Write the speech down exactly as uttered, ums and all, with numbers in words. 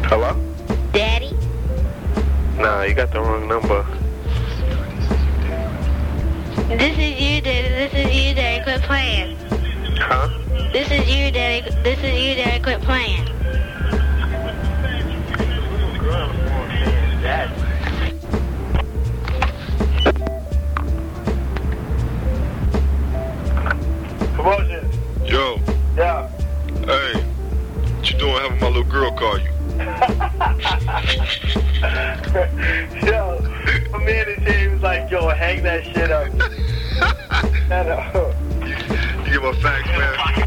Hello? Daddy? Nah, you got the wrong number. This is you, Daddy. This is you, Daddy. Quit playing. Huh? This is you, Daddy. This is you, Daddy. Quit playing. Promotion. Yo. Yeah. Hey. What you doing having my little girl call you? Yo, my man in here, he was like, yo, hang that shit up. Shut up. You, you get my facts, man?